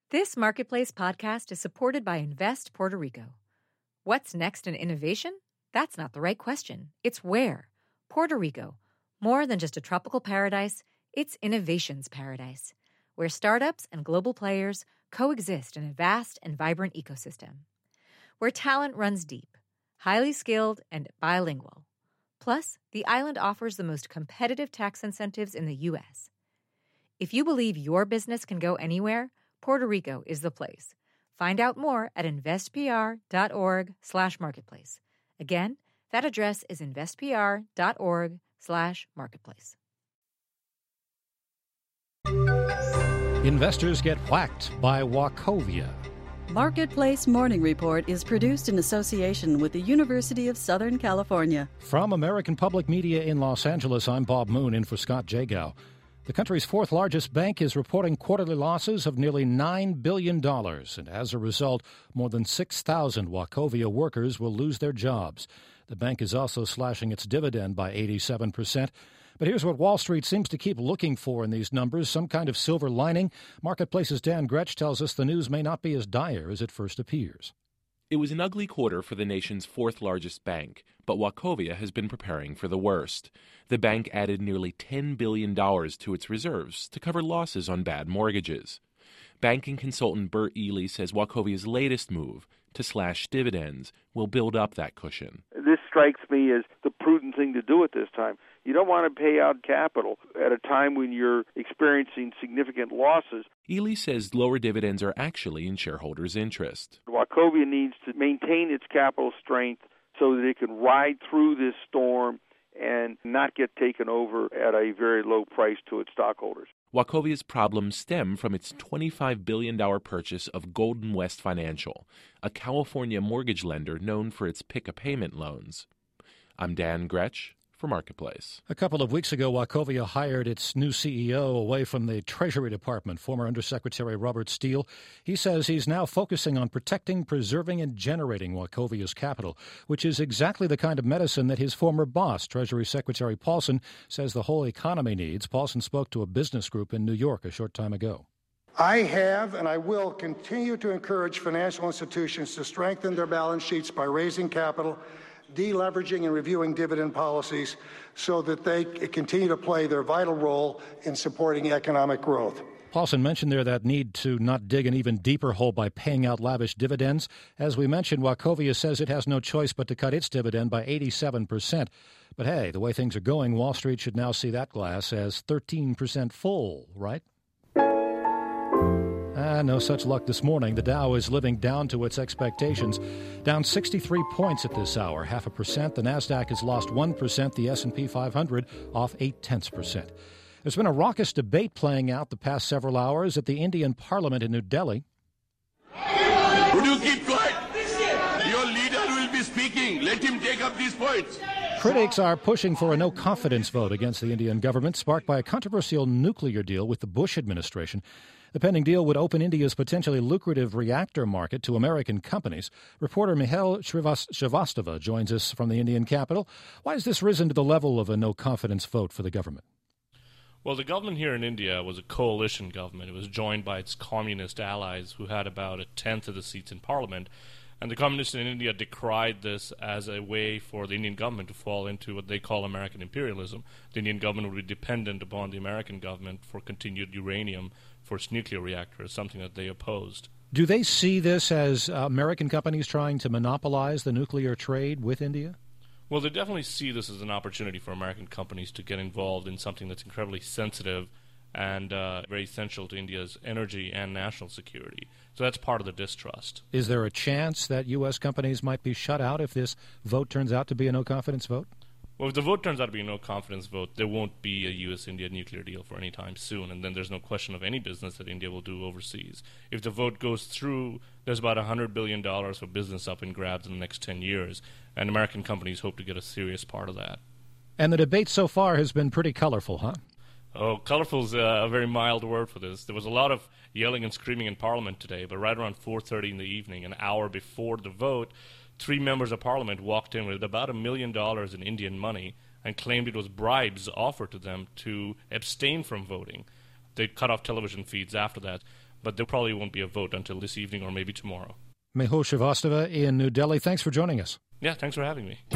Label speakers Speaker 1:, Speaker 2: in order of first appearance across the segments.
Speaker 1: This Marketplace podcast is supported by Invest Puerto Rico. What's next in innovation? That's not the right question. It's where. Puerto Rico. More than just a tropical paradise, it's innovation's paradise, where startups and global players coexist in a vast and vibrant ecosystem. Where talent runs deep, highly skilled, and bilingual. Plus, the island offers the most competitive tax incentives in the U.S. If you believe your business can go anywhere, Puerto Rico is the place. Find out more at investpr.org/marketplace. Again, that address is investpr.org/marketplace.
Speaker 2: Investors get whacked by Wachovia.
Speaker 3: Marketplace Morning Report is produced in association with the University of Southern California.
Speaker 2: From American Public Media in Los Angeles, I'm Bob Moon in for Scott Jagow. The country's fourth largest bank is reporting quarterly losses of nearly $9 billion, and as a result, more than 6,000 Wachovia workers will lose their jobs. The bank is also slashing its dividend by 87%. But here's what Wall Street seems to keep looking for in these numbers, some kind of silver lining. Marketplace's Dan Gretsch tells us the news may not be as dire as it first appears.
Speaker 4: It was an ugly quarter for the nation's fourth largest bank, but Wachovia has been preparing for the worst. The bank added nearly $10 billion to its reserves to cover losses on bad mortgages. Banking consultant Bert Ely says Wachovia's latest move to slash dividends will build up that cushion.
Speaker 5: This strikes me as the prudent thing to do at this time. You don't want to pay out capital at a time when you're experiencing significant losses.
Speaker 4: Ely says lower dividends are actually in shareholders' interest.
Speaker 5: Wachovia needs to maintain its capital strength so that it can ride through this storm and not get taken over at a very low price to its stockholders.
Speaker 4: Wachovia's problems stem from its $25 billion purchase of Golden West Financial, a California mortgage lender known for its pick-a-payment loans. I'm Dan Gretsch for Marketplace.
Speaker 2: A couple of weeks ago, Wachovia hired its new CEO away from the Treasury Department, former Undersecretary Robert Steele. He says he's now focusing on protecting, preserving, and generating Wachovia's capital, which is exactly the kind of medicine that his former boss, Treasury Secretary Paulson, says the whole economy needs. Paulson spoke to a business group in New York a short time ago.
Speaker 6: I have and I will continue to encourage financial institutions to strengthen their balance sheets by raising capital, deleveraging and reviewing dividend policies so that they continue to play their vital role in supporting economic growth.
Speaker 2: Paulson mentioned there that need to not dig an even deeper hole by paying out lavish dividends. As we mentioned, Wachovia says it has no choice but to cut its dividend by 87%. But hey, the way things are going, Wall Street should now see that glass as 13% full, right? No such luck this morning. The Dow is living down to its expectations, down 63 points at this hour, 0.5%. The Nasdaq has lost 1%. The S&P 500 off 0.8%. There's been a raucous debate playing out the past several hours at the Indian Parliament in New Delhi.
Speaker 7: Would you keep quiet? Your leader will be speaking. Let him take up these points.
Speaker 2: Critics are pushing for a no-confidence vote against the Indian government, sparked by a controversial nuclear deal with the Bush administration. The pending deal would open India's potentially lucrative reactor market to American companies. Reporter Mihail Shrivastava joins us from the Indian capital. Why has this risen to the level of a no-confidence vote for the government?
Speaker 8: Well, the government here in India was a coalition government. It was joined by its communist allies who had about 1/10 of the seats in parliament. And the communists in India decried this as a way for the Indian government to fall into what they call American imperialism. The Indian government would be dependent upon the American government for continued uranium for its nuclear reactors, something that they opposed.
Speaker 2: Do they see this as American companies trying to monopolize the nuclear trade with India?
Speaker 8: Well, they definitely see this as an opportunity for American companies to get involved in something that's incredibly sensitive and very essential to India's energy and national security. So that's part of the distrust.
Speaker 2: Is there a chance that U.S. companies might be shut out if this vote turns out to be a no-confidence vote?
Speaker 8: Well, if the vote turns out to be a no-confidence vote, there won't be a U.S.-India nuclear deal for any time soon, and then there's no question of any business that India will do overseas. If the vote goes through, there's about $100 billion for business up in grabs in the next 10 years, and American companies hope to get a serious part of that.
Speaker 2: And the debate so far has been pretty colorful, huh?
Speaker 8: Oh, colorful is a very mild word for this. There was a lot of yelling and screaming in Parliament today, but right around 4:30 in the evening, an hour before the vote, 3 members of Parliament walked in with about $1 million in Indian money and claimed it was bribes offered to them to abstain from voting. They cut off television feeds after that. but there probably won't be a vote until this evening or maybe tomorrow.
Speaker 2: Mehul Srivastava in New Delhi, thanks for joining us.
Speaker 8: Yeah, thanks for having me.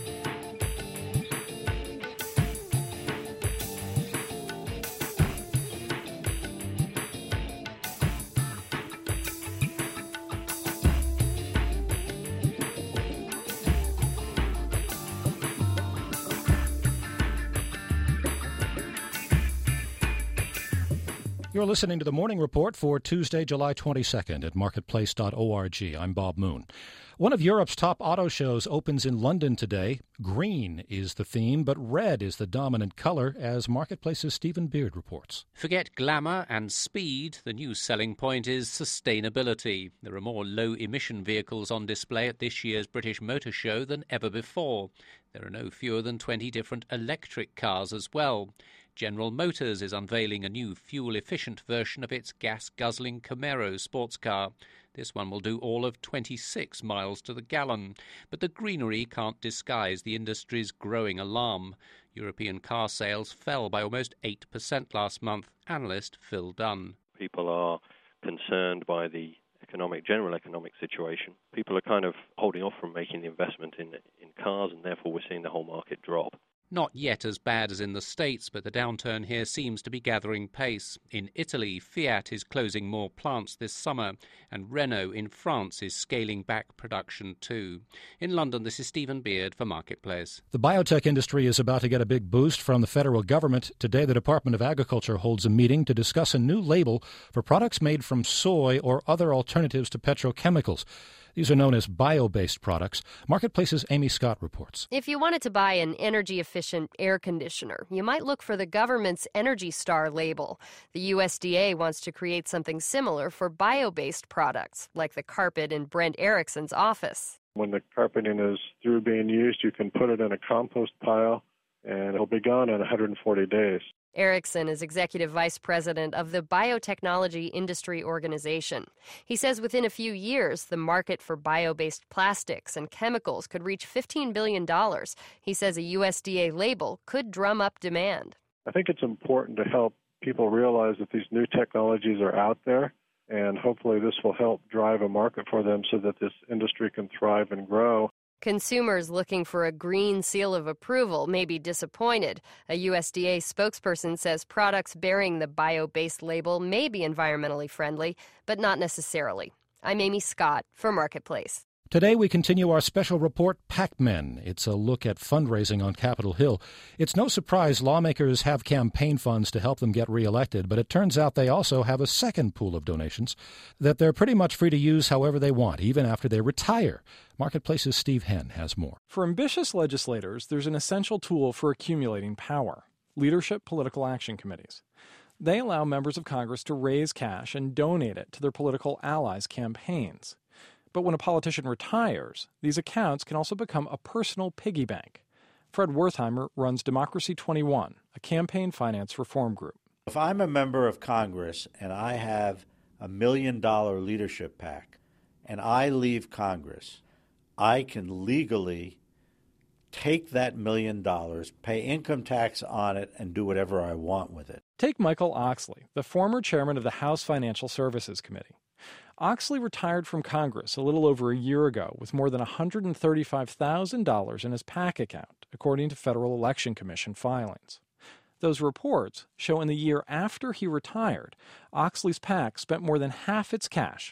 Speaker 2: You're listening to the Morning Report for Tuesday, July 22nd at marketplace.org. I'm Bob Moon. One of Europe's top auto shows opens in London today. Green is the theme, but red is the dominant color, as Marketplace's Stephen Beard reports.
Speaker 9: Forget glamour and speed. The new selling point is sustainability. There are more low-emission vehicles on display at this year's British Motor Show than ever before. There are no fewer than 20 different electric cars as well. General Motors is unveiling a new fuel-efficient version of its gas-guzzling Camaro sports car. This one will do all of 26 miles to the gallon. But the greenery can't disguise the industry's growing alarm. European car sales fell by almost 8% last month. Analyst Phil Dunn.
Speaker 10: People are concerned by the general economic situation. People are kind of holding off from making the investment in cars, and therefore we're seeing the whole market drop.
Speaker 9: Not yet as bad as in the States, but the downturn here seems to be gathering pace. In Italy, Fiat is closing more plants this summer, and Renault in France is scaling back production too. In London, this is Stephen Beard for Marketplace.
Speaker 2: The biotech industry is about to get a big boost from the federal government. Today, the Department of Agriculture holds a meeting to discuss a new label for products made from soy or other alternatives to petrochemicals. These are known as bio-based products. Marketplace's Amy Scott reports.
Speaker 11: If you wanted to buy an energy-efficient air conditioner, you might look for the government's Energy Star label. The USDA wants to create something similar for bio-based products, like the carpet in Brent Erickson's office.
Speaker 12: When the carpeting is through being used, you can put it in a compost pile, and it'll be gone in 140 days.
Speaker 11: Erickson is executive vice president of the Biotechnology Industry Organization. He says within a few years, the market for bio-based plastics and chemicals could reach $15 billion. He says a USDA label could drum up demand.
Speaker 12: I think it's important to help people realize that these new technologies are out there, and hopefully this will help drive a market for them so that this industry can thrive and grow.
Speaker 11: Consumers looking for a green seal of approval may be disappointed. A USDA spokesperson says products bearing the bio-based label may be environmentally friendly, but not necessarily. I'm Amy Scott for Marketplace.
Speaker 2: Today we continue our special report, PAC-Men. It's a look at fundraising on Capitol Hill. It's no surprise lawmakers have campaign funds to help them get reelected, but it turns out they also have a second pool of donations that they're pretty much free to use however they want, even after they retire. Marketplace's Steve Henn has more.
Speaker 13: For ambitious legislators, there's an essential tool for accumulating power: leadership political action committees. They allow members of Congress to raise cash and donate it to their political allies' campaigns. But when a politician retires, these accounts can also become a personal piggy bank. Fred Wertheimer runs Democracy 21, a campaign finance reform group.
Speaker 14: If I'm a member of Congress and I have $1 million leadership PAC and I leave Congress, I can legally take that $1 million, pay income tax on it, and do whatever I want with it.
Speaker 13: Take Michael Oxley, the former chairman of the House Financial Services Committee. Oxley retired from Congress a little over a year ago with more than $135,000 in his PAC account, according to Federal Election Commission filings. Those reports show in the year after he retired, Oxley's PAC spent more than half its cash,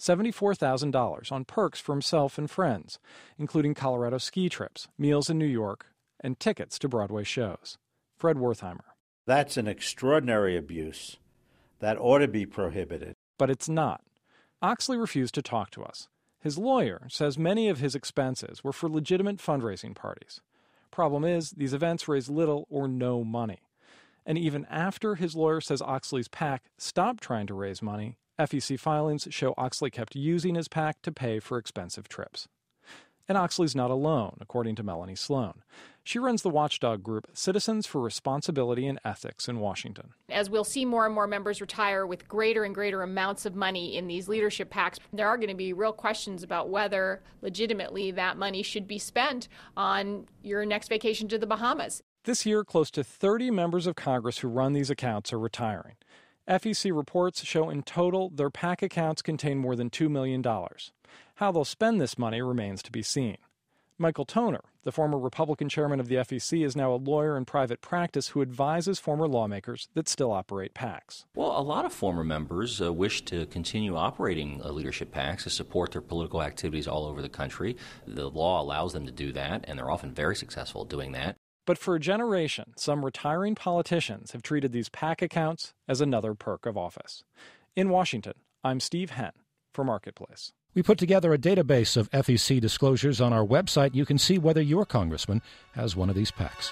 Speaker 13: $74,000, on perks for himself and friends, including Colorado ski trips, meals in New York, and tickets to Broadway shows. Fred Wertheimer.
Speaker 14: That's an extraordinary abuse. That ought to be prohibited.
Speaker 13: But it's not. Oxley refused to talk to us. His lawyer says many of his expenses were for legitimate fundraising parties. Problem is, these events raise little or no money. And even after his lawyer says Oxley's PAC stopped trying to raise money, FEC filings show Oxley kept using his PAC to pay for expensive trips. And Oxley's not alone, according to Melanie Sloan. She runs the watchdog group Citizens for Responsibility and Ethics in Washington.
Speaker 15: As we'll see more and more members retire with greater and greater amounts of money in these leadership PACs, there are going to be real questions about whether legitimately that money should be spent on your next vacation to the Bahamas.
Speaker 13: This year, close to 30 members of Congress who run these accounts are retiring. FEC reports show in total their PAC accounts contain more than $2 million. How they'll spend this money remains to be seen. Michael Toner, the former Republican chairman of the FEC, is now a lawyer in private practice who advises former lawmakers that still operate PACs.
Speaker 16: Well, a lot of former members wish to continue operating leadership PACs to support their political activities all over the country. The law allows them to do that, and they're often very successful doing that.
Speaker 13: But for a generation, some retiring politicians have treated these PAC accounts as another perk of office. In Washington, I'm Steve Henn for Marketplace.
Speaker 2: We put together a database of FEC disclosures on our website. You can see whether your congressman has one of these PACs.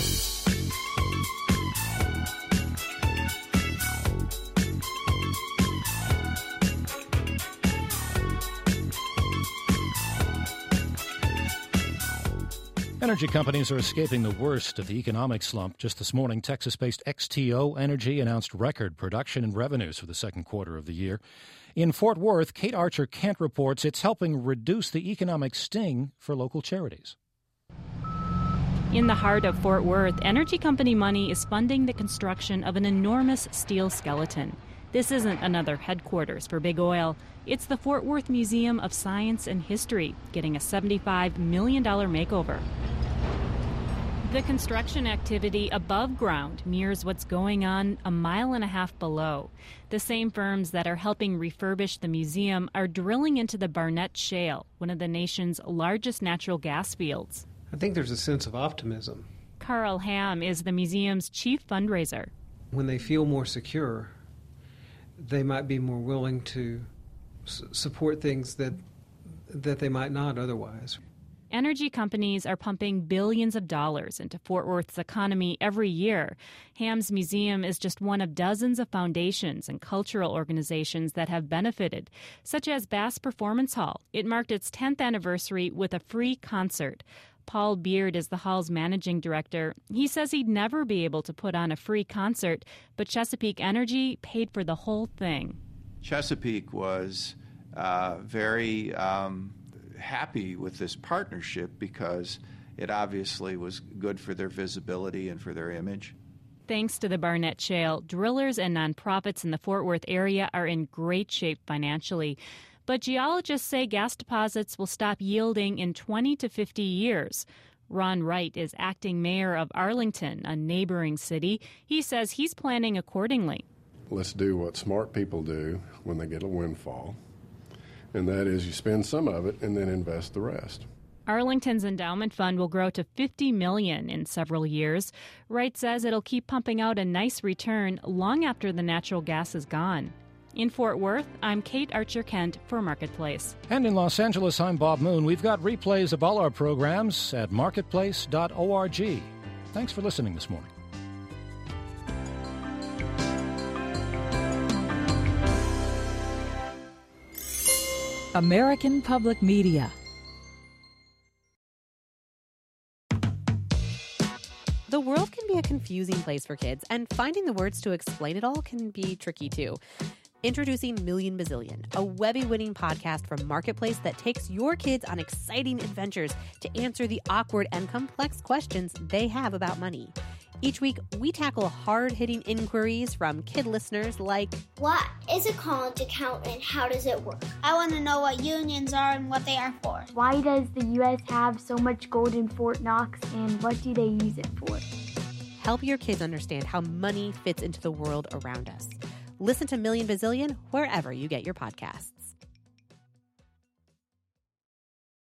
Speaker 2: Energy companies are escaping the worst of the economic slump. Just this morning, Texas-based XTO Energy announced record production and revenues for the second quarter of the year. In Fort Worth, Kate Archer-Kent reports it's helping reduce the economic sting for local charities.
Speaker 17: In the heart of Fort Worth, energy company money is funding the construction of an enormous steel skeleton. This isn't another headquarters for Big Oil. It's the Fort Worth Museum of Science and History, getting a $75 million makeover. The construction activity above ground mirrors what's going on a mile and a half below. The same firms that are helping refurbish the museum are drilling into the Barnett Shale, one of the nation's largest natural gas fields.
Speaker 18: I think there's a sense of optimism.
Speaker 17: Carl Ham is the museum's chief fundraiser.
Speaker 18: When they feel more secure, they might be more willing to support things that they might not otherwise.
Speaker 17: Energy companies are pumping billions of dollars into Fort Worth's economy every year. Ham's Museum is just one of dozens of foundations and cultural organizations that have benefited, such as Bass Performance Hall. It marked its 10th anniversary with a free concert. Paul Beard is the hall's managing director. He says he'd never be able to put on a free concert, but Chesapeake Energy paid for the whole thing.
Speaker 19: Chesapeake was very happy with this partnership because it obviously was good for their visibility and for their image.
Speaker 17: Thanks to the Barnett Shale, drillers and nonprofits in the Fort Worth area are in great shape financially. But geologists say gas deposits will stop yielding in 20 to 50 years. Ron Wright is acting mayor of Arlington, a neighboring city. He says he's planning accordingly.
Speaker 20: Let's do what smart people do when they get a windfall, and that is you spend some of it and then invest the rest.
Speaker 17: Arlington's endowment fund will grow to $50 million in several years. Wright says it'll keep pumping out a nice return long after the natural gas is gone. In Fort Worth, I'm Kate Archer-Kent for Marketplace.
Speaker 2: And in Los Angeles, I'm Bob Moon. We've got replays of all our programs at marketplace.org. Thanks for listening this morning.
Speaker 21: American Public Media.
Speaker 22: The world can be a confusing place for kids, and finding the words to explain it all can be tricky too. Introducing Million Bazillion, a Webby-winning podcast from Marketplace that takes your kids on exciting adventures to answer the awkward and complex questions they have about money. Each week, we tackle hard-hitting inquiries from kid listeners like,
Speaker 23: what is a college account and how does it work? I want to know what unions are and what they are for.
Speaker 24: Why does the U.S. have so much gold in Fort Knox and what do they use it for?
Speaker 22: Help your kids understand how money fits into the world around us. Listen to Million Bazillion wherever you get your podcasts.